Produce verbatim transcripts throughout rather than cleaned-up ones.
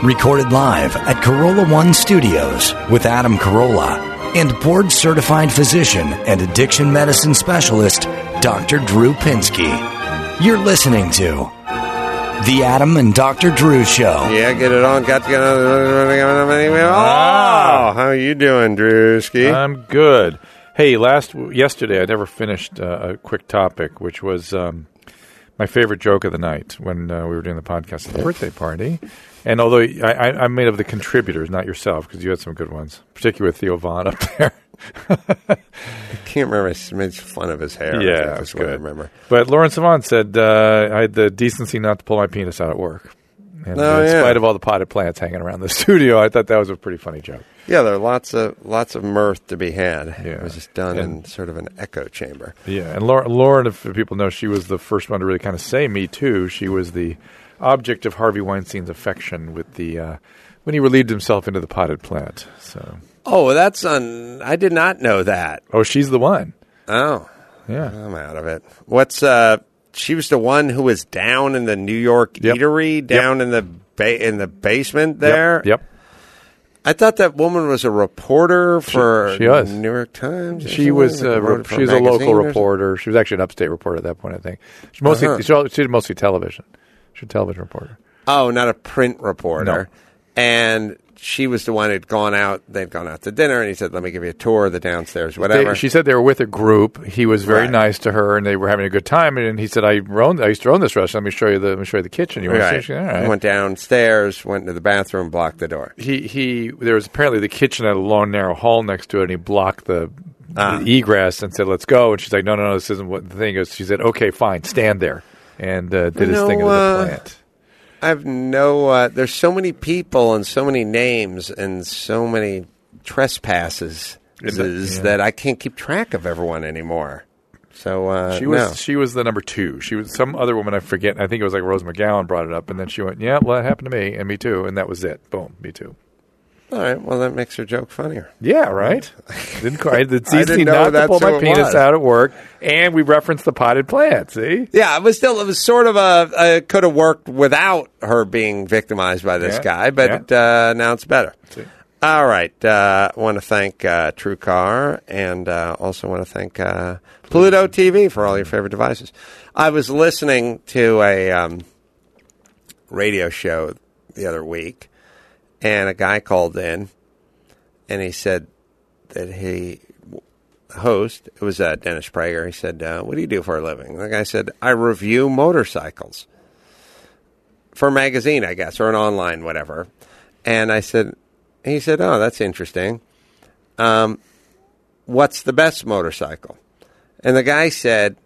Recorded live at Corolla One Studios with Adam Carolla and board-certified physician and addiction medicine specialist, Doctor Drew Pinsky. You're listening to The Adam and Doctor Drew Show. Yeah, get it on. Got to get on. Oh, how are you doing, Drewski? I'm good. Hey, last yesterday I never finished uh, a quick topic, which was um, my favorite joke of the night when uh, we were doing the podcast at the birthday party. And although I, I, I'm made of the contributors, not yourself, because you had some good ones, particularly with Theo Vaughn up there. I can't remember. I made fun of his hair. Yeah, that's what I remember. But Lawrence Savant said uh, I had the decency not to pull my penis out at work. And oh, uh, in yeah. spite of all the potted plants hanging around the studio, I thought that was a pretty funny joke. Yeah, there are lots of lots of mirth to be had. Yeah. It was just done and, in sort of an echo chamber. Yeah, and Lauren, Lauren, if people know, she was the first one to really kind of say "me too." She was the object of Harvey Weinstein's affection with the uh, when he relieved himself into the potted plant. So, oh, that's on. I did not know that. oh, she's the one. Oh, yeah, I'm out of it. What's uh? She was the one who was down in the New York yep. eatery, down yep. in the ba- in the basement there. Yep. yep. I thought that woman was a reporter for she, she was. New York Times. She was uh, re- she was a local reporter. She was actually an upstate reporter at that point, I think. She mostly uh-huh. she, she did mostly television. She was a television reporter. Oh, not a print reporter. No. And she was the one who'd gone out. They'd gone out to dinner, and he said, "Let me give you a tour of the downstairs, whatever." They, she said they were with a group. He was very right. nice to her, and they were having a good time. And he said, "I own, I used to own this restaurant. Let me show you the, let me show you the kitchen." You want right. to see? She, all right. Went downstairs, went into the bathroom, blocked the door. He he. There was apparently the kitchen had a long, narrow hall next to it, and he blocked the, ah. the egress and said, "Let's go." And she's like, "No, no, no, this isn't what the thing is." She said, "Okay, fine, stand there," and uh, did you his know, thing into uh, the plant. I have no. Uh, there's so many people and so many names and so many trespasses that, yeah. that I can't keep track of everyone anymore. So uh, she was no. she was the number two. She was some other woman I forget. I think it was like Rose McGowan brought it up, and then she went, "Yeah, well, that happened to me, and me too," and that was it. Boom, me too. All right, well, that makes her joke funnier. Yeah, right. Didn't quite. It's I easy didn't know not to pull my penis was. out at work, and we referenced the potted plant. See? Yeah, it was still. It was sort of a. It could have worked without her being victimized by this yeah. guy, but yeah. uh, now it's better. See? All right. I uh, want to thank uh, TrueCar, and uh, also want to thank uh, Pluto T V for all your favorite devices. I was listening to a um, radio show the other week, and a guy called in, and he said that he, host, it was uh, Dennis Prager, he said, uh, what do you do for a living? The guy said, I review motorcycles for a magazine, I guess, or an online whatever. And I said, he said, oh, that's interesting. Um, what's the best motorcycle? And the guy said,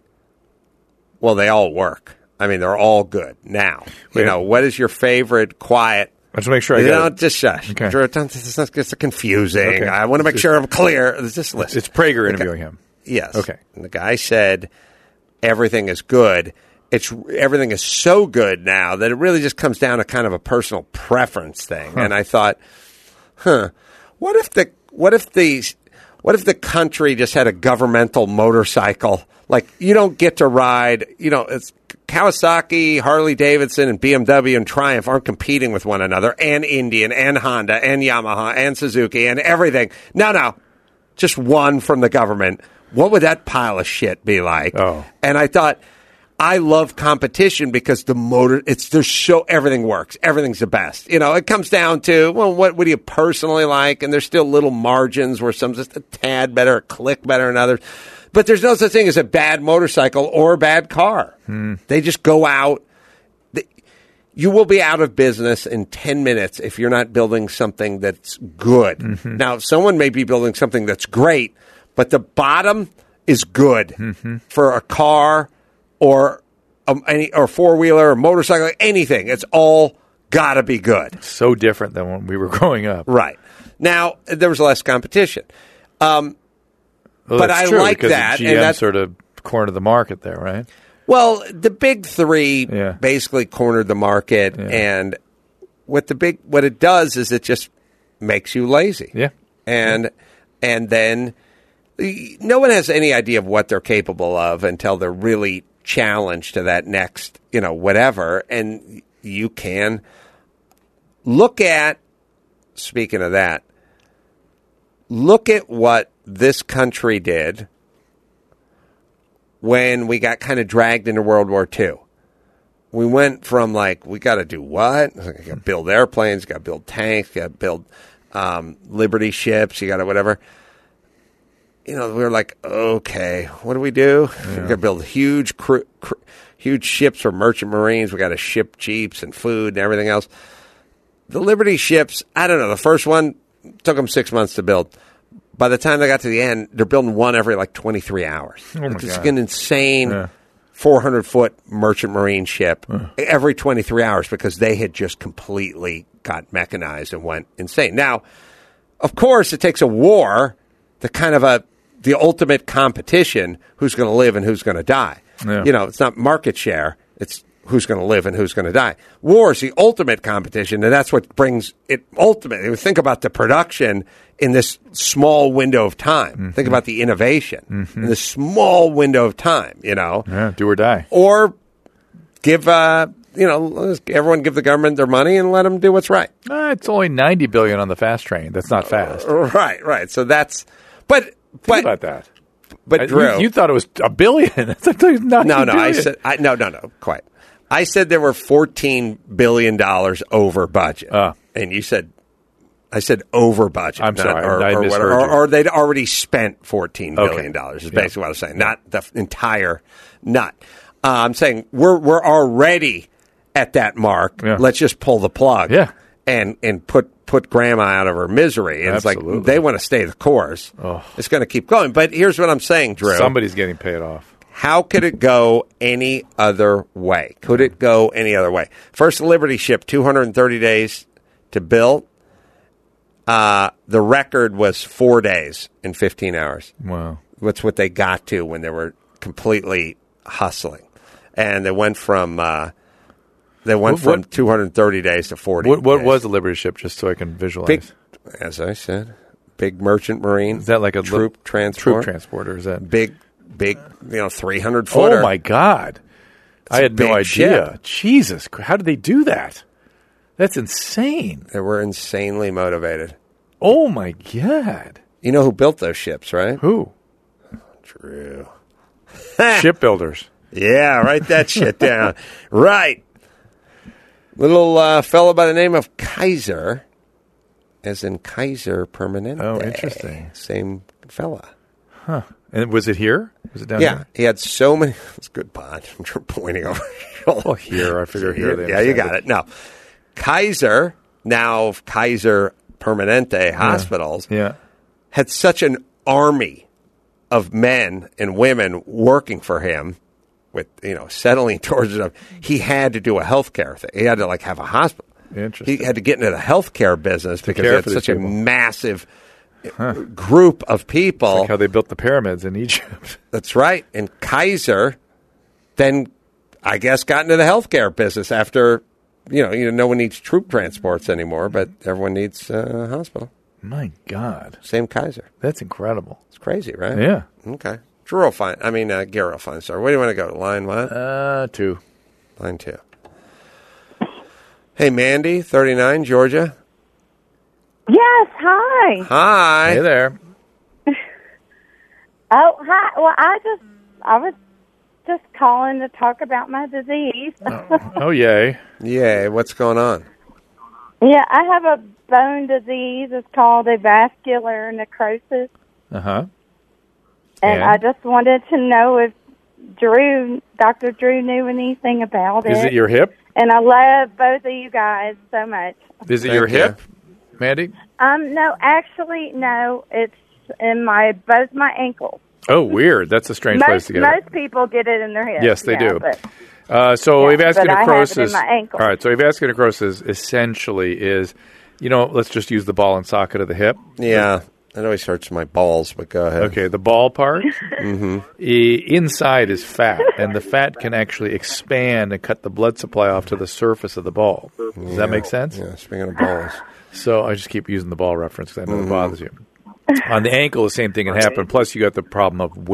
well, they all work. I mean, they're all good now. You Wait. know, what is your favorite quiet? I just want to make sure I you get know, it. just shush. Okay. It's, not, it's confusing. Okay. I want to make sure I'm clear. Just listen. It's Prager The interviewing guy, him. Yes. Okay. And the guy said everything is good. It's everything is so good now that it really just comes down to kind of a personal preference thing. Huh. And I thought, huh, what if the what if the what if the country just had a governmental motorcycle? Like you don't get to ride. You know, it's Kawasaki, Harley Davidson, and B M W and Triumph aren't competing with one another, and Indian, and Honda, and Yamaha, and Suzuki, and everything. No, no, just one from the government. What would that pile of shit be like? Oh. And I thought, I love competition because the motor, it's there's so everything works. Everything's the best. You know, it comes down to, well, what, what do you personally like? And there's still little margins where some's just a tad better, a click better than others. But there's no such thing as a bad motorcycle or a bad car. Hmm. They just go out. They, you will be out of business in ten minutes if you're not building something that's good. Mm-hmm. Now, someone may be building something that's great, but the bottom is good mm-hmm. for a car or um, any or four-wheeler or motorcycle, anything. It's all got to be good. So different than when we were growing up. Right. Now, there was less competition. Um Well, but that's I true, like because that. G M and that's sort of cornered the market there, right? Well, the big three Yeah. basically cornered the market, Yeah. and what the big what it does is it just makes you lazy. Yeah, and yeah. and then no one has any idea of what they're capable of until they're really challenged to that next, you know, whatever, and you can look at, speaking of that, look at what this country did when we got kind of dragged into World War Two. We went from like, we got to do what? You got to build airplanes, you got to build tanks, you got to build um, Liberty ships, you got to whatever. You know, we were like, okay, what do we do? Yeah. We got to build huge, cr- cr- huge ships for merchant marines. We got to ship jeeps and food and everything else. The Liberty ships, I don't know. The first one took them six months to build. By the time they got to the end, they're building one every like twenty-three hours. Oh my it's God. an insane yeah. four hundred foot merchant marine ship uh. every twenty-three hours because they had just completely got mechanized and went insane. Now, of course, it takes a war to kind of a the ultimate competition, who's going to live and who's going to die. Yeah. You know, it's not market share. It's who's going to live and who's going to die. War is the ultimate competition, and that's what brings it ultimately. Think about the production in this small window of time. Mm-hmm. Think about the innovation mm-hmm. in this small window of time, you know. Yeah, do or die. Or give, uh, you know, everyone give the government their money and let them do what's right. Uh, it's only ninety billion dollars on the fast train. That's not fast. Uh, right, right. So that's, but. Think but, about that. But I, Drew, you, you thought it was a billion. It's like no, no, no. I said I, no, no, no. Quite. I said there were fourteen billion dollars over budget, uh, and you said I said over budget. I'm not, sorry, or, I or, misheard or, you. or they'd already spent fourteen billion okay. dollars. Is yeah. basically what I was saying. Not the entire nut. Uh, I'm saying we're we're already at that mark. Yeah. Let's just pull the plug. Yeah. And and put. Put grandma out of her misery. And Absolutely. It's like they want to stay the course. Oh. It's going to keep going. But here's what I'm saying, Drew. Somebody's getting paid off. How could it go any other way? Could it go any other way? First Liberty ship, two hundred thirty days to build. Uh, the record was four days and fifteen hours. Wow. That's what they got to when they were completely hustling. And they went from... Uh, They went what, from what, two hundred thirty days to forty. What, what days. was the Liberty ship, just so I can visualize? Big, as I said, big merchant marine. Is that like a troop li- transport? Troop transporter, is that big, big? You know, three hundred footer. Oh my God! It's I had no idea. Ship. Jesus, how did they do that? That's insane. They were insanely motivated. Oh my God! You know who built those ships, right? Who? Drew. Shipbuilders. Yeah, write that shit down. Right. Little uh, fellow by the name of Kaiser, as in Kaiser Permanente. Oh, interesting. Same fella. Huh. And was it here? Was it down yeah, here? he had so many. It's a good pod. I'm pointing over. Well, here. I figure here. They yeah, you got it. Now, Kaiser, now Kaiser Permanente Hospitals, yeah. yeah. had such an army of men and women working for him. With, you know, settling towards it, he had to do a healthcare thing. He had to, like, have a hospital. Interesting. He had to get into the healthcare business because he had such people. a massive huh. group of people. It's like how they built the pyramids in Egypt. That's right. And Kaiser then, I guess, got into the healthcare business after, you know, you know, no one needs troop transports anymore, but everyone needs uh, a hospital. My God. Same Kaiser. That's incredible. It's crazy, right? Yeah. Okay. Drew will find, I mean, uh, Gary will find. Sorry, where do you want to go? Line what? Uh, two. Line two. Hey, Mandy, thirty-nine, Georgia. Yes, hi. Hi. Hey there. Oh, hi. Well, I just, I was just calling to talk about my disease. Oh, oh yay. Yay, what's going on? Yeah, I have a bone disease. It's called a vascular necrosis. Uh-huh. And, and I just wanted to know if Drew, Doctor Drew, knew anything about it. Is it your hip? And I love both of you guys so much. Is it Thank your you. hip, Mandy? Um, no, actually, no. It's in my both my ankles. Oh, weird. That's a strange most, place to get most it. people get it in their head. Yes, they yeah, do. But, uh, so yeah, avascular but I necrosis. have it in my ankle. All right. So avascular necrosis essentially is, you know, let's just use the ball and socket of the hip. Yeah, it always hurts my balls, but go ahead. Okay, the ball part. mm-hmm. I, inside is fat, and the fat can actually expand and cut the blood supply off to the surface of the ball. Does yeah. that make sense? Yeah, speaking of balls. So I just keep using the ball reference because I know mm-hmm. it bothers you. On the ankle, the same thing can happen. Plus, you got the problem of weight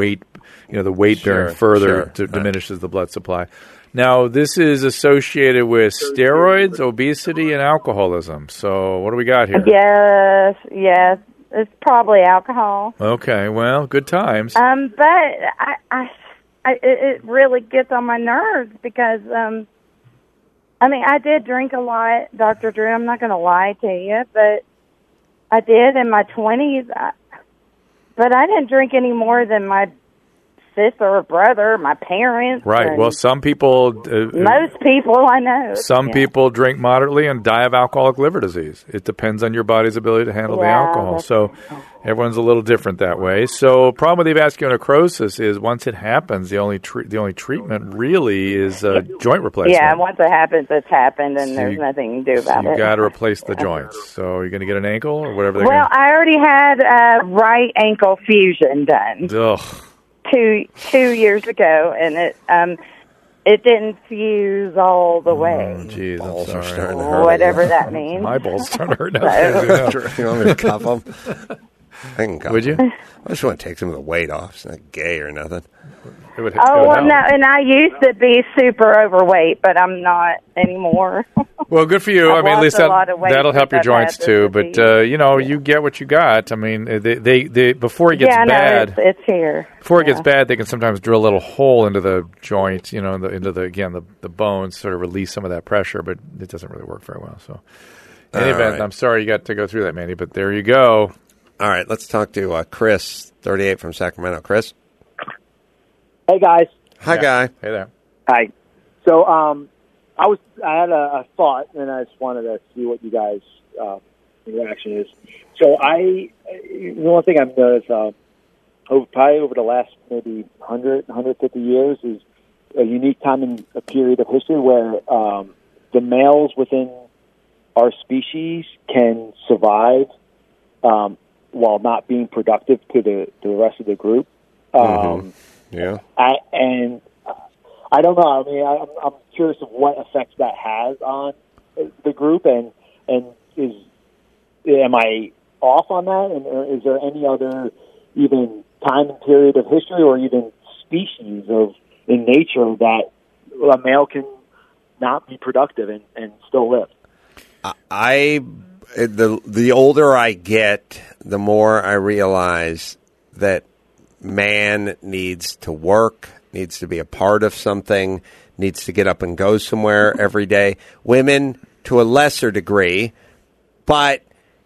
you know, the weight bearing Sure, further sure. to, diminishes the blood supply. Now, this is associated with steroids, obesity, and alcoholism. So what do we got here? Yes, yes. It's probably alcohol. Okay, well, good times. Um, but I, I, I it, it really gets on my nerves because, um, I mean, I did drink a lot, Doctor Drew. I'm not going to lie to you, but I did in my twenties. I, but I didn't drink any more than my sister or brother, my parents. Right. Well, some people... Uh, most people I know. Some yeah. people drink moderately and die of alcoholic liver disease. It depends on your body's ability to handle yeah, the alcohol. So everyone's a little different that way. So problem with avascular necrosis is once it happens, the only tre- the only treatment really is uh, joint replacement. Yeah, once it happens, it's happened, and So there's you, nothing you can do about so it. You got to replace the joints. So you're going to get an ankle or whatever they're Well, gonna... I already had a right ankle fusion done. Ugh. two two years ago, and it um it didn't fuse all the way. Oh, geez, I'm Balls are sorry. starting to hurt. Whatever that means. My balls starting to hurt now. You want me to cuff them? I can cuff Would you? them. I just want to take some of the weight off. It's not gay or nothing. It would, it Oh would well, help. no, and I used to be super overweight, but I'm not anymore. Well, good for you. I've I mean, at lost least a that, lot of weight that'll help your since I've joints had this too. But disease. uh, you know, you get what you got. I mean, they, they, they before it gets yeah, bad, no, it's, it's here. before it yeah. gets bad, they can sometimes drill a little hole into the joint, you know, the, into the again the the bones, sort of release some of that pressure. But it doesn't really work very well. So, in any All event, right. I'm sorry you got to go through that, Mandy. But there you go. All right, let's talk to uh, Chris, thirty-eight from Sacramento. Chris? Hey guys. Hi, Yeah. guy. Hey there. Hi. So um, I was I had a, a thought, and I just wanted to see what you guys' uh, reaction is. So I, the one thing I've noticed, uh, over, probably over the last maybe one hundred, one hundred fifty years, is a unique time in a period of history where um, the males within our species can survive um, while not being productive to the to the rest of the group. Um, Mm-hmm. Yeah. I, and I don't know. I mean, I, I'm, I'm curious of what effects that has on the group, and and is am I off on that? And or is there any other even time and period of history, or even species of in nature that a male can not be productive and, and still live? I the the older I get, the more I realize that man needs to work, needs to be a part of something, needs to get up and go somewhere every day. Women to a lesser degree, but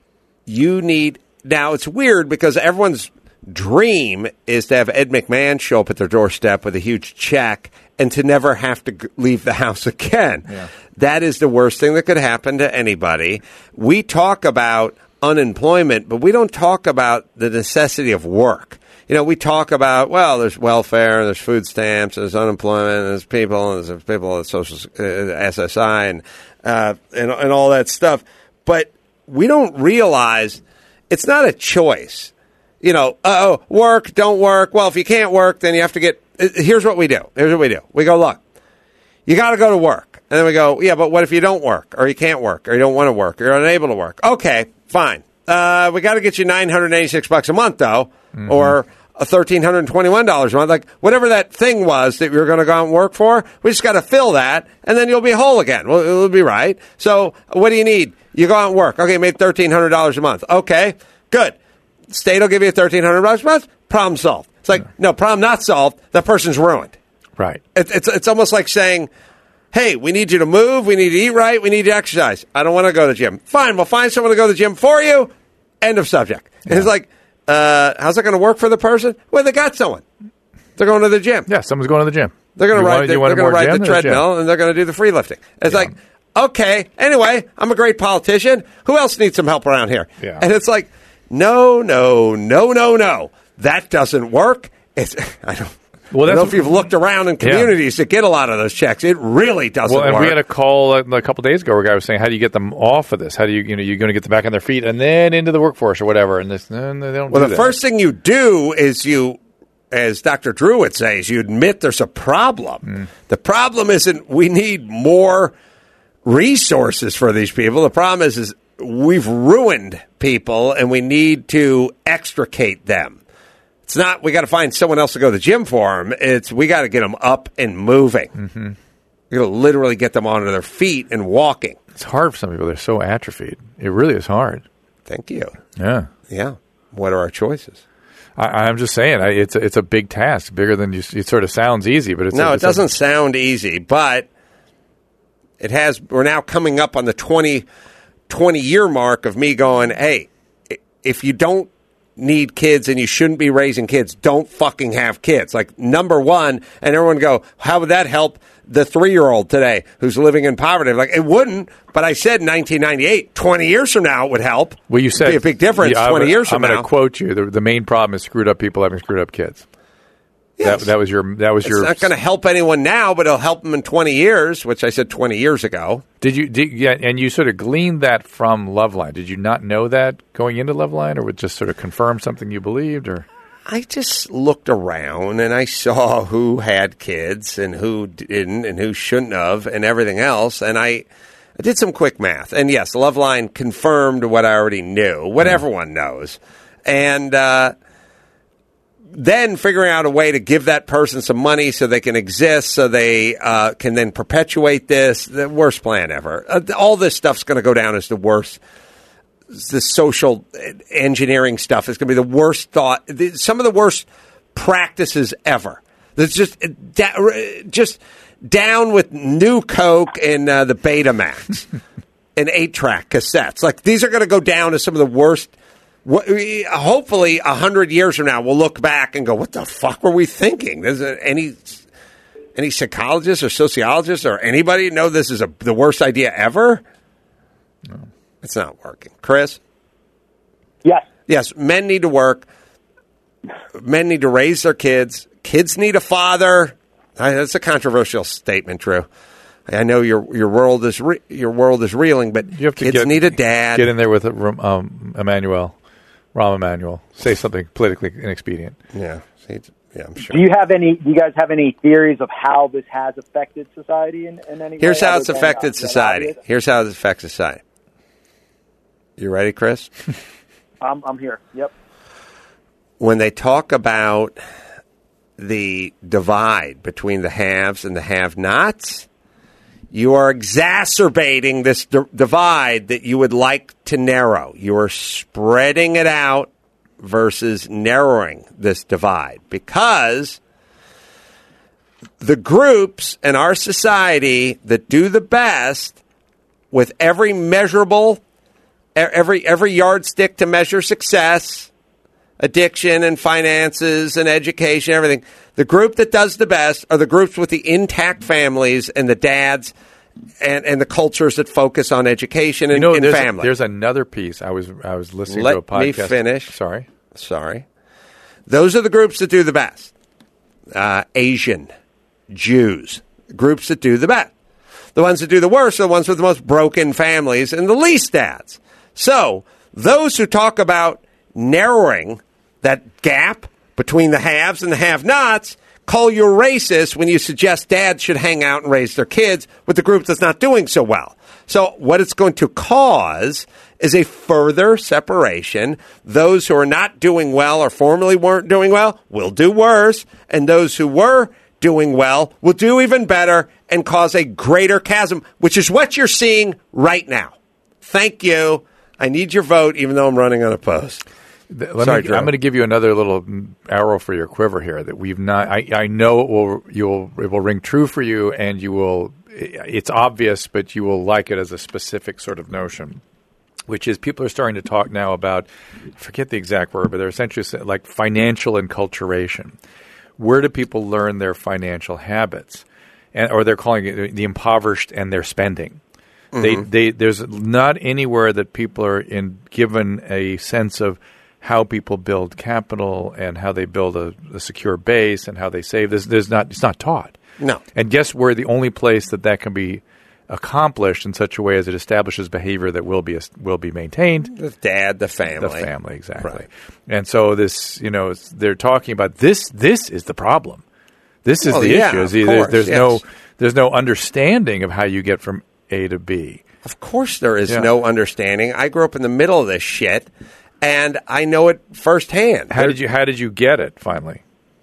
you need now it's weird because everyone's dream is to have Ed McMahon show up at their doorstep with a huge check and to never have to g- leave the house again. Yeah. That is the worst thing that could happen to anybody. We talk about unemployment, but we don't talk about the necessity of work. You know, we talk about, well, there's welfare, there's food stamps, there's unemployment, there's people, there's people at social uh, S S I and, uh, and and all that stuff. But we don't realize it's not a choice. You know, oh, work, don't work. Well, if you can't work, then you have to get. Here's what we do. Here's what we do. We go, look, you got to go to work. And then we go, yeah, but what if you don't work or you can't work or you don't want to work or you're unable to work? Okay, fine. Uh, we got to get you nine hundred eighty-six bucks a month, though, mm-hmm. or one thousand three hundred twenty-one dollars a month. Like, whatever that thing was that you were going to go out and work for, we just got to fill that, and then you'll be whole again. Well, it'll be right. So what do you need? You go out and work. Okay, made one thousand three hundred dollars a month. Okay, good. State will give you one thousand three hundred dollars a month. Problem solved. It's like, no, problem not solved. The person's ruined. Right. It, it's it's almost like saying, hey, we need you to move. We need to eat right. We need you to exercise. I don't want to go to the gym. Fine, we'll find someone to go to the gym for you. End of subject. Yeah. It's like, uh, how's that going to work for the person? Well, they got someone. They're going to the gym. Yeah, someone's going to the gym. They're going to ride, the, they're want gonna ride gym? the treadmill, and they're going to do the free lifting. It's yeah. like, okay, anyway, I'm a great politician. Who else needs some help around here? Yeah. And it's like, no, no, no, no, no. That doesn't work. It's, I don't. Well, I don't know if you've looked around in communities yeah. that get a lot of those checks. It really doesn't well, and work. we had a call a, a couple days ago where a guy was saying, how do you get them off of this? How do you, you know, you're going to get them back on their feet and then into the workforce or whatever. And this, no, they don't well, do the that. first thing you do is you, as Doctor Drew would say, is you admit there's a problem. Mm. The problem isn't we need more resources for these people. The problem is, is we've ruined people and we need to extricate them. It's not we got to find someone else to go to the gym for them. It's we got to get them up and moving. Mm-hmm. We got to literally get them onto their feet and walking. It's hard for some people. They're so atrophied. It really is hard. Thank you. Yeah. Yeah. What are our choices? I, I'm just saying, I, it's a, it's a big task, bigger than you. It sort of sounds easy, but it's no. A, it it's doesn't a, sound easy, but it has. We're now coming up on the twenty, twenty year mark of me going, hey, if you don't need kids and you shouldn't be raising kids, don't fucking have kids. Like, number one, and everyone go, how would that help the three-year-old today who's living in poverty? Like, it wouldn't, but I said nineteen ninety-eight, twenty years from now it would help. Well, you said It'd be a big difference yeah, twenty I'm, years from I'm now. going to quote you. The, the main problem is screwed up people having screwed up kids. Yes. That, that was your. That was it's your. not going to help anyone now, but it'll help them in twenty years, which I said twenty years ago. Did you? Did, yeah, and you sort of gleaned that from Loveline. Did you not know that going into Loveline, or would just sort of confirm something you believed, or? I just looked around and I saw who had kids and who didn't and who shouldn't have and everything else, and I, I did some quick math. And yes, Loveline confirmed what I already knew, what mm. everyone knows, and. Uh, Then figuring out a way to give that person some money so they can exist, so they uh, can then perpetuate this, the worst plan ever. Uh, all this stuff's going to go down as the worst. The social engineering stuff is going to be the worst thought, the, some of the worst practices ever. There's just, da- just down with New Coke and uh, the Betamax and eight-track cassettes. Like, these are going to go down as some of the worst. Hopefully, a hundred years from now, we'll look back and go, "What the fuck were we thinking?" Does any any psychologist or sociologist or anybody know this is a, the worst idea ever? No, it's not working. Chris, yes, yes, men need to work. Men need to raise their kids. Kids need a father. That's a controversial statement, Drew. I know your your world is re- your world is reeling, but you have to kids get, need a dad. Get in there with um, Emmanuel. Rahm Emanuel, say something politically inexpedient. Yeah, yeah, I'm sure. Do you have any? Do you guys have any theories of how this has affected society in, in any way? Here's how it's than, affected uh, society. Here's how it affects society. You ready, Chris? I'm, I'm here. Yep. When they talk about the divide between the haves and the have-nots, you are exacerbating this d- divide that you would like to narrow. You are spreading it out versus narrowing this divide, because the groups in our society that do the best with every measurable, every every yardstick to measure success, addiction and finances and education, everything. The group that does the best are the groups with the intact families and the dads and, and the cultures that focus on education and, you know, and there's family. A, there's another piece. I was I was listening Let to a podcast. Let me finish. Sorry. Sorry. Those are the groups that do the best. Uh, Asian, Jews, groups that do the best. The ones that do the worst are the ones with the most broken families and the least dads. So those who talk about narrowing that gap between the haves and the have-nots call you racist when you suggest dads should hang out and raise their kids with the group that's not doing so well. So what it's going to cause is a further separation. Those who are not doing well or formerly weren't doing well will do worse, and those who were doing well will do even better and cause a greater chasm, which is what you're seeing right now. Thank you. I need your vote, even though I'm running unopposed. Let Sorry, me, Drew. I'm going to give you another little arrow for your quiver here that we've not. I, I know it will. You'll it will ring true for you, and you will. It's obvious, but you will like it as a specific sort of notion, which is people are starting to talk now about. Forget the exact word, but they're essentially saying, like financial enculturation. Where do people learn their financial habits, and or they're calling it the impoverished and their spending. Mm-hmm. They they there's not anywhere that people are in given a sense of how people build capital and how they build a, a secure base and how they save. There's, there's not, it's not taught. No. And guess where the only place that that can be accomplished in such a way as it establishes behavior that will be will be maintained? The dad, the family. The family, exactly. Right. And so this, you know, they're talking about this. This is the problem. This is well, the yeah, issue. Of there's course, there's yes. no there's no understanding of how you get from A to B. Of course there is yeah. no understanding. I grew up in the middle of this shit. and I know it firsthand. How did you How did you get it finally?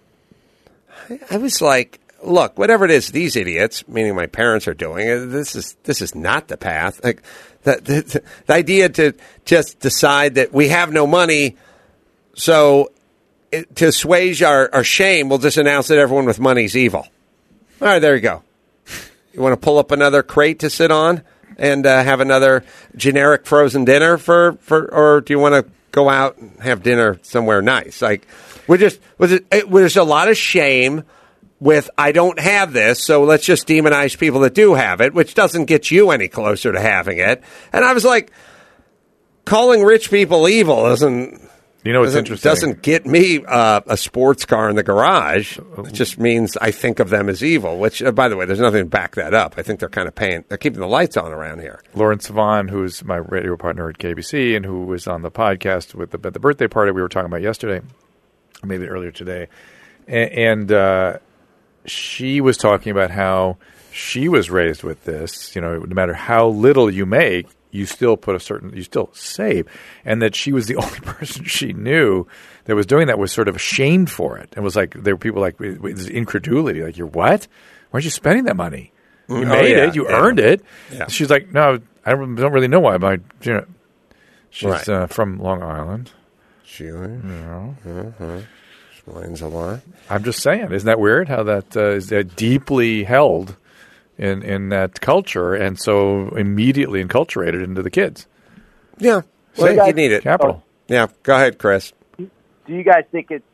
I, I was like, look, whatever it is, these idiots, meaning my parents, are doing it. This is this is not the path. Like the the, the idea to just decide that we have no money, so it, to assuage our, our shame, we'll just announce that everyone with money is evil. All right, there you go. You want to pull up another crate to sit on and uh, have another generic frozen dinner for, for or do you want to go out and have dinner somewhere nice? Like, we're just, was it, it, there's a lot of shame with, I don't have this, so let's just demonize people that do have it, which doesn't get you any closer to having it. And I was like, calling rich people evil doesn't, you know, what's doesn't, interesting. doesn't get me uh, a sports car in the garage. It just means I think of them as evil, which, uh, by the way, there's nothing to back that up. I think they're kind of paying, they're keeping the lights on around here. Lawrence Vaughn, who's my radio partner at K B C and who was on the podcast with the, at the birthday party we were talking about yesterday, or maybe earlier today, and, and uh, she was talking about how she was raised with this, you know, no matter how little you make, you still put a certain, you still save. And that she was the only person she knew that was doing that was sort of ashamed for it. And was like, there were people like, with incredulity, like, you're what? Why aren't you spending that money? You Oh, made yeah, it, you yeah. earned it. Yeah. She's like, no, I don't don't really know why. But, you know, she's Right. uh, from Long Island. Sure. You know. Uh-huh. Explains a lot. I'm just saying, isn't that weird how that uh, is uh, deeply held in in that culture and so immediately enculturated into the kids? Yeah. Well, Say, you need it. Capital. Yeah. Go ahead, Chris. Do you guys think it's?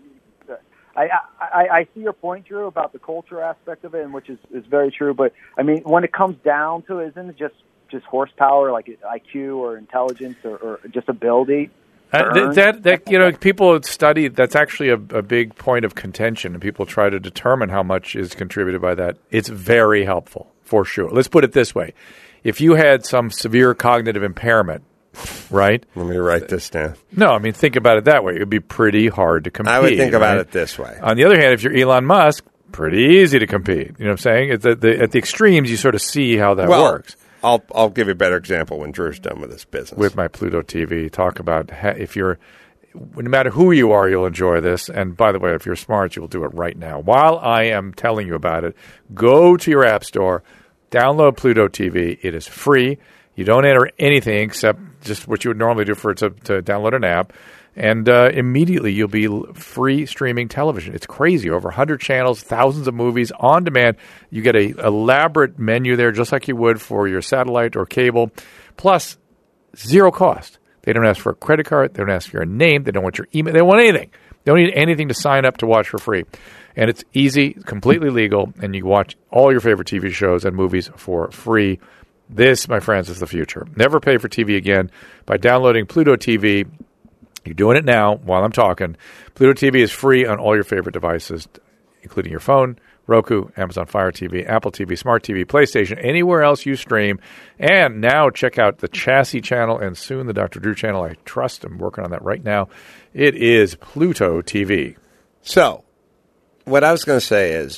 I, I I see your point, Drew, about the culture aspect of it, and which is, is very true. But I mean, when it comes down to it, isn't it just just horsepower, like I Q or intelligence or, or just ability? Uh, th- that that you know, people study. That's actually a, a big point of contention, and people try to determine how much is contributed by that. It's very helpful, for sure. Let's put it this way: if you had some severe cognitive impairment, right? Let me write this down. No, I mean, think about it that way. It would be pretty hard to compete. I would think about right? it this way. On the other hand, if you're Elon Musk, pretty easy to compete. You know what I'm saying? At the, the, at the extremes, you sort of see how that well, works. I'll I'll give you a better example when Drew's done with this business. With my Pluto T V, talk about ha- if you're, no matter who you are, you'll enjoy this. And by the way, if you're smart, you'll do it right now. While I am telling you about it, go to your app store, download Pluto T V. It is free. You don't enter anything except just what you would normally do for it to, to download an app. And uh, immediately you'll be free streaming television. It's crazy. Over one hundred channels, thousands of movies on demand. You get a elaborate menu there just like you would for your satellite or cable. Plus, zero cost. They don't ask for a credit card. They don't ask for your name. They don't want your email. They don't want anything. They don't need anything to sign up to watch for free. And it's easy, completely legal, and you watch all your favorite T V shows and movies for free. This, my friends, is the future. Never pay for T V again by downloading Pluto T V. You're doing it now while I'm talking. Pluto T V is free on all your favorite devices, including your phone, Roku, Amazon Fire T V, Apple T V, Smart T V, PlayStation, anywhere else you stream. And now check out the Chassis channel and soon the Doctor Drew channel. I trust I'm working on that right now. It is Pluto T V. So, what I was going to say is,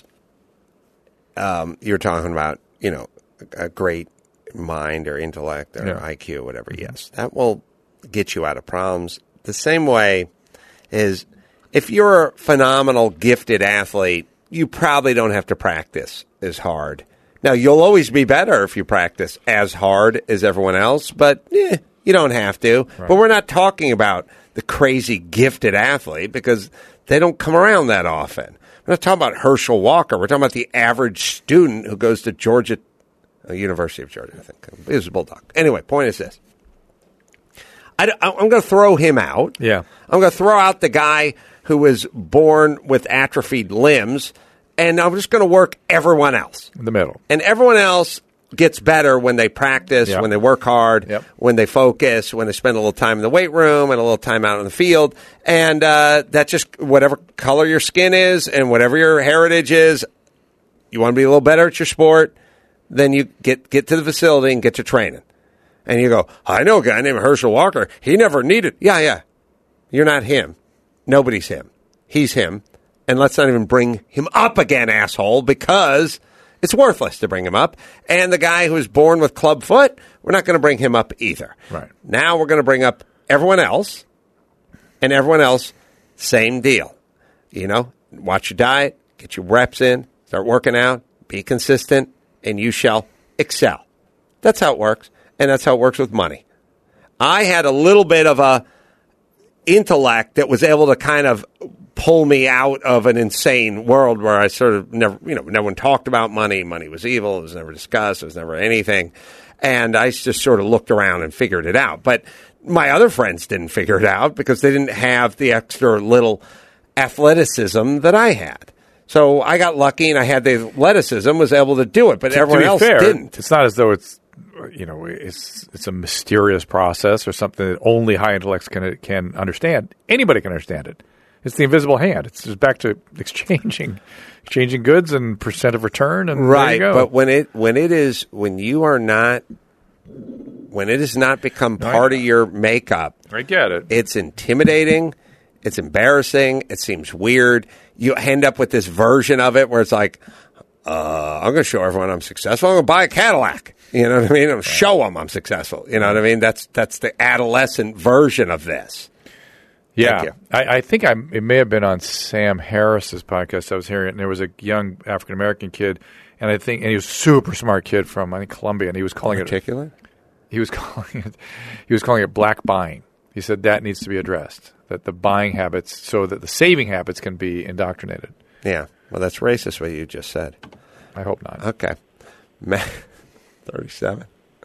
um, you're talking about, you know, a great mind or intellect or Yeah. I Q or whatever. Yes, that will get you out of problems. The same way is if you're a phenomenal, gifted athlete, you probably don't have to practice as hard. Now, you'll always be better if you practice as hard as everyone else, but eh, you don't have to. Right. But we're not talking about the crazy gifted athlete because they don't come around that often. We're not talking about Herschel Walker. We're talking about the average student who goes to Georgia, uh, University of Georgia, I think. He was a Bulldog. Anyway, point is this. I, I'm going to throw him out. Yeah. I'm going to throw out the guy who was born with atrophied limbs, and I'm just going to work everyone else. In the middle. And everyone else gets better when they practice, Yep. when they work hard, Yep. when they focus, when they spend a little time in the weight room and a little time out in the field. And uh, that just, whatever color your skin is and whatever your heritage is, you want to be a little better at your sport, then you get, get to the facility and get to training. And you go, I know a guy named Herschel Walker. He never needed. Yeah, yeah. You're not him. Nobody's him. He's him. And let's not even bring him up again, asshole, because it's worthless to bring him up. And the guy who was born with club foot, we're not going to bring him up either. Right. Now we're going to bring up everyone else. And everyone else, same deal. You know, watch your diet, get your reps in, start working out, be consistent, and you shall excel. That's how it works, and that's how it works with money. I had a little bit of a intellect that was able to kind of pull me out of an insane world where I sort of never, you know, no one talked about money. Money was evil. It was never discussed. It was never anything. And I just sort of looked around and figured it out. But my other friends didn't figure it out because they didn't have the extra little athleticism that I had. So I got lucky and I had the athleticism, was able to do it, but to, everyone to be else fair, didn't. It's not as though it's, you know, it's it's a mysterious process or something that only high intellects can can understand. Anybody can understand it. It's the invisible hand. It's just back to exchanging, exchanging goods and percent of return, and right. There you go. But when it when it is when you are not when it has not become part of your makeup, I get it. It's intimidating. It's embarrassing. It seems weird. You end up with this version of it where it's like, uh, I'm going to show everyone I'm successful. I'm going to buy a Cadillac. You know what I mean? I'm going to show them I'm successful. You know what I mean? That's that's the adolescent version of this. Yeah, I, I think I it may have been on Sam Harris's podcast. I was hearing it, and there was a young African American kid, and I think, and he was a super smart kid from I think Columbia, and he was calling Articulate? it. He was calling it. He was calling it black buying. He said that needs to be addressed. That the buying habits, so that the saving habits can be indoctrinated. Yeah, well, that's racist what you just said. I hope not. Okay, Matt, thirty-seven,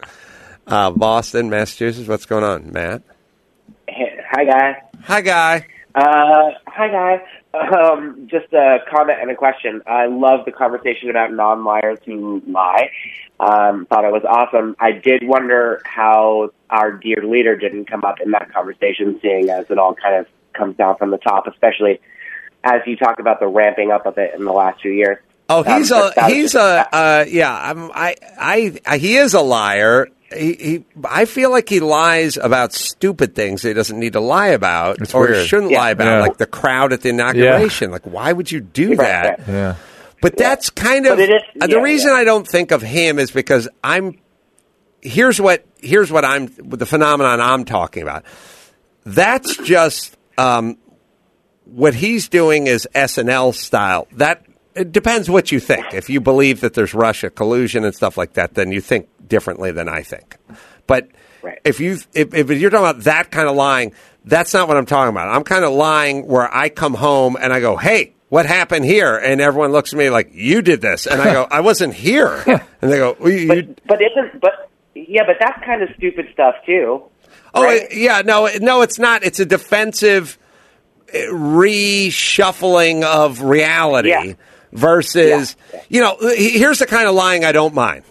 uh, Boston, Massachusetts. What's going on, Matt? Hi, guy. Hi, guy. Uh, hi, guy. Um, just a comment and a question. I love the conversation about non-liars who lie. Um, thought it was awesome. I did wonder how our dear leader didn't come up in that conversation, seeing as it all kind of comes down from the top, especially as you talk about the ramping up of it in the last few years. Oh, he's um, a he's a uh, yeah. I'm, I I I he is a liar. He, he, I feel like he lies about stupid things he doesn't need to lie about, it's or weird. shouldn't yeah. lie about, Yeah. like the crowd at the inauguration. Yeah. Like, why would you do Right, that? right. Yeah. But Yeah. that's kind of But it is- uh, the yeah, reason yeah. I don't think of him is because I'm. Here's what here's what I'm the phenomenon I'm talking about. That's just um, what he's doing is S N L style. That it depends what you think. If you believe that there's Russia collusion and stuff like that, then you think differently than I think. But Right. if you if, if you're talking about that kind of lying, that's not what I'm talking about. I'm kind of lying where I come home and I go, "Hey, what happened here?" And everyone looks at me like, "You did this," and I go, "I wasn't here." And they go, well, you, But, you, but isn't but yeah, but that's kind of stupid stuff too. "Oh, right? it- yeah, no, it- no, it's not. It's a defensive uh, reshuffling of reality Yeah. versus, Yeah. you know. he- Here's the kind of lying I don't mind.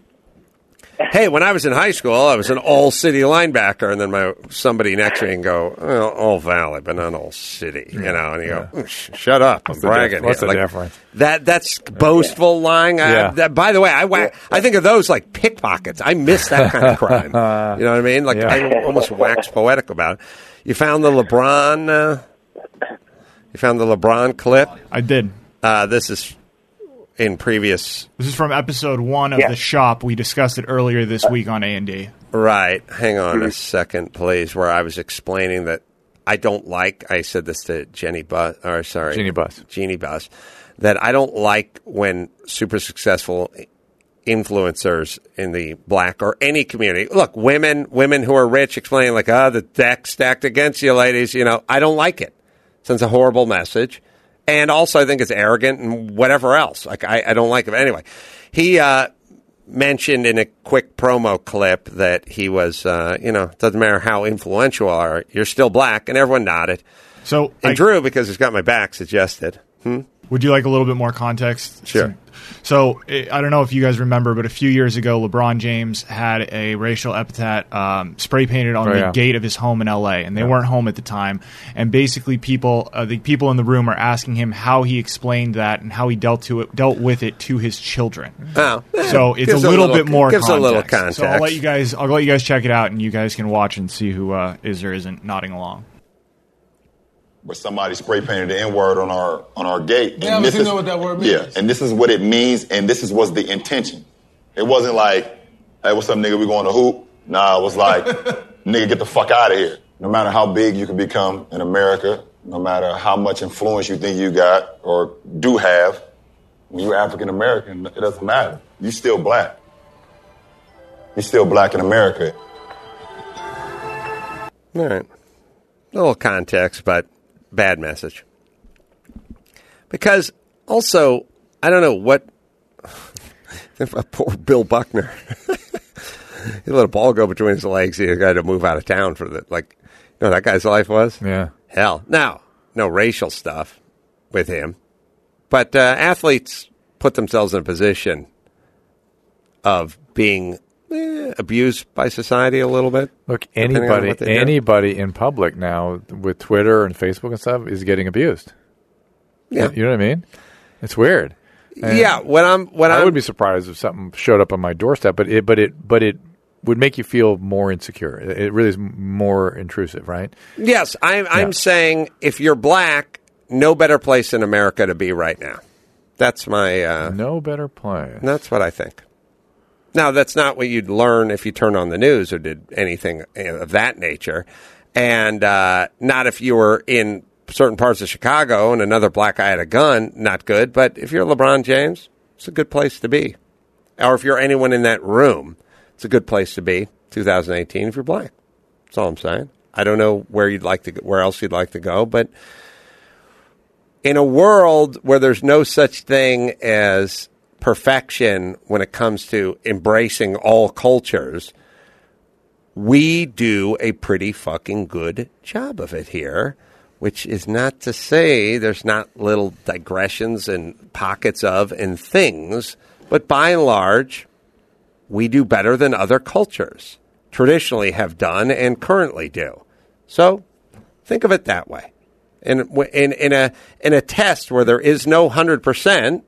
Hey, when I was in high school, I was an all-city linebacker, and then my somebody next to me can go, oh, all Valley, but not all city, you know, and you go, "Mm, sh- shut up, I'm the bragging. dif- what's here." the Like, difference? That that's boastful lying. I, Yeah. that, by the way, I whack, I think of those like pickpockets. I miss that kind of crime. You know what I mean? Like Yeah. I almost wax poetic about it. You found the LeBron. Uh, you found the LeBron clip. I did. Uh, this is in previous. This is from episode one of Yeah. The Shop. We discussed it earlier this week on A and D. Right. Hang on a second, please, where I was explaining that I don't like, I said this to Jenny Bus, or sorry. Jeannie Buss. Jeannie Buss, that I don't like when super successful influencers in the black or any community, look, women, women who are rich explaining like, ah, oh, the deck stacked against you, ladies, you know, I don't like it. It sends a horrible message. And also I think it's arrogant and whatever else. Like, I, I don't like it. Anyway, he, uh, mentioned in a quick promo clip that he was, uh, you know, doesn't matter how influential you are, you're still black, and everyone nodded. So, And I- Drew, because he's got my back, suggested. Hmm? would you like a little bit more context? Sure. So, I I don't know if you guys remember, but a few years ago, LeBron James had a racial epithet um, spray painted on Oh, the yeah. gate of his home in L A, and they weren't home at the time. And basically, people, uh, the people in the room are asking him how he explained that and how he dealt to it, dealt with it to his children. Oh. So it's a Gives little, bit more gives context. a little context. So I'll let you guys, I'll let you guys check it out, and you guys can watch and see who uh, is or isn't nodding along. Where somebody spray painted the N word on our on our gate. Yeah, but you know what that word means. Yeah, and this is what it means, and this is was the intention. It wasn't like, hey, what's up, nigga? We going to hoop? Nah, it was like, nigga, get the fuck out of here. no matter how big you can become in America, no matter how much influence you think you got or do have, when you're African American, it doesn't matter. You're still black. You're still black in America. All right. A little context, but bad message. Because also, I don't know what... Poor Bill Buckner. He let a ball go between his legs. He got to move out of town for the... Like, you know what that guy's life was? Yeah. Hell. Now, no racial stuff with him. But uh, athletes put themselves in a position of being... Eh, abused by society a little bit. Look, anybody anybody in public now with Twitter and Facebook and stuff is getting abused. Yeah, you know what I mean? It's weird. And yeah, when I'm when I I'm, would be surprised if something showed up on my doorstep, but it but it but it would make you feel more insecure. It really is more intrusive, right? Yes, I'm yeah. I'm saying if you're black, no better place in America to be right now. That's my uh, no better place. That's what I think. Now, that's not what you'd learn if you turned on the news or did anything of that nature. And uh, not if you were in certain parts of Chicago and another black guy had a gun, not good. But if you're LeBron James, it's a good place to be. Or if you're anyone in that room, it's a good place to be, two thousand eighteen, if you're black. That's all I'm saying. I don't know where you'd like to go, where else you'd like to go, but in a world where there's no such thing as perfection when it comes to embracing all cultures, we do a pretty fucking good job of it here, which is not to say there's not little digressions and pockets of and things, but by and large, we do better than other cultures traditionally have done and currently do. So think of it that way. In, in, in, a, in a test where there is no one hundred percent,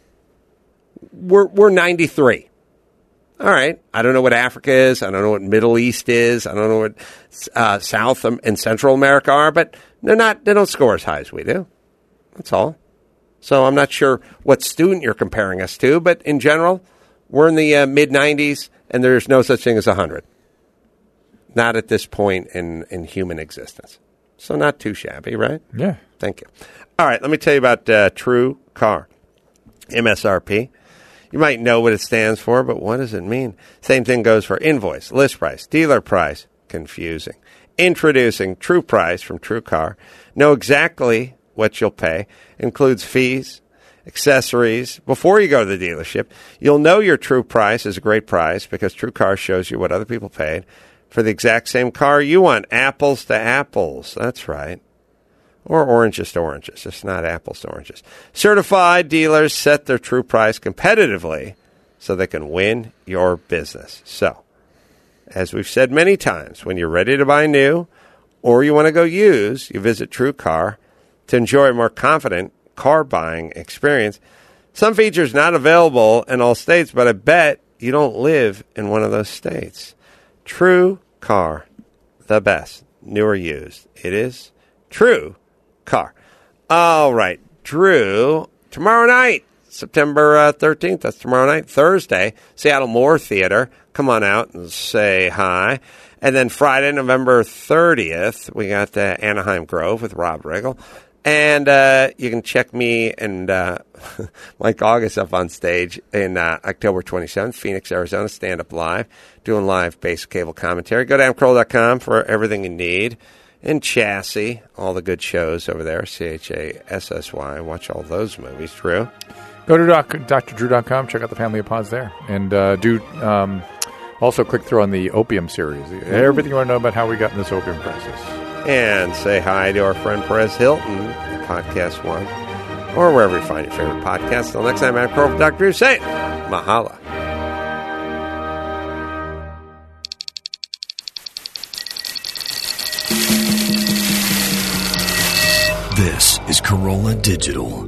We're we're ninety-three. All right. I don't know what Africa is. I don't know what Middle East is. I don't know what uh, South and Central America are. But they're not. They don't score as high as we do. That's all. So I'm not sure what student you're comparing us to. But in general, we're in the uh, mid nineties, and there's no such thing as one hundred. Not at this point in, in human existence. So not too shabby, right? Yeah. Thank you. All right. Let me tell you about uh, True Car. M S R P. You might know what it stands for, but what does it mean? Same thing goes for invoice, list price, dealer price. Confusing. Introducing True Price from True Car. Know exactly what you'll pay. Includes fees, accessories. Before you go to the dealership, you'll know your true price is a great price because True Car shows you what other people paid for the exact same car you want. Apples to apples. That's right. Or oranges to oranges. It's not apples to oranges. Certified dealers set their true price competitively so they can win your business. So, as we've said many times, when you're ready to buy new or you want to go use, you visit True Car to enjoy a more confident car buying experience. Some features not available in all states, but I bet you don't live in one of those states. True Car, the best, new or used. It is True Car. All right, Drew, tomorrow night, September uh, thirteenth, that's tomorrow night, Thursday, Seattle Moore Theater. Come on out and say hi. And then Friday, November thirtieth, we got uh, Anaheim Grove with Rob Riggle. And uh, you can check me and uh, Mike August up on stage in uh, October twenty-seventh, Phoenix, Arizona, Stand Up Live, doing live basic cable commentary. Go to adam carolla dot com for everything you need. And Chassis, all the good shows over there, C H A S S Y. Watch all those movies, Drew. Go to doc, D R drew dot com, check out the family of pods there. And uh, do um, also click through on the opium series. Everything you want to know about how we got in this opium crisis. And say hi to our friend Perez Hilton at Podcast One, or wherever you find your favorite podcast. Until next time, I'm Crow for Doctor Drew saying, Mahala. This is Corolla Digital.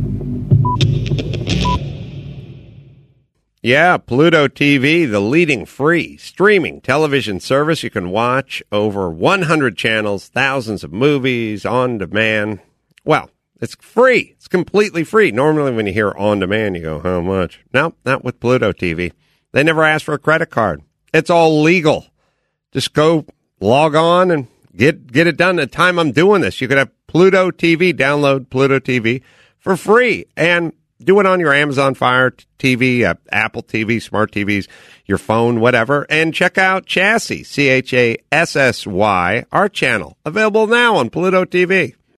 Yeah, Pluto T V, the leading free streaming television service. You can watch over one hundred channels, thousands of movies on demand. Well, it's free. It's completely free. Normally when you hear on demand, you go, how much? No, not with Pluto T V. They never ask for a credit card. It's all legal. Just go log on and get get it done the time I'm doing this. You could have Pluto T V, download Pluto T V for free, and do it on your Amazon Fire T V, uh, Apple T V, smart T Vs, your phone, whatever. And check out Chassis, C H A S S Y, our channel, available now on Pluto T V.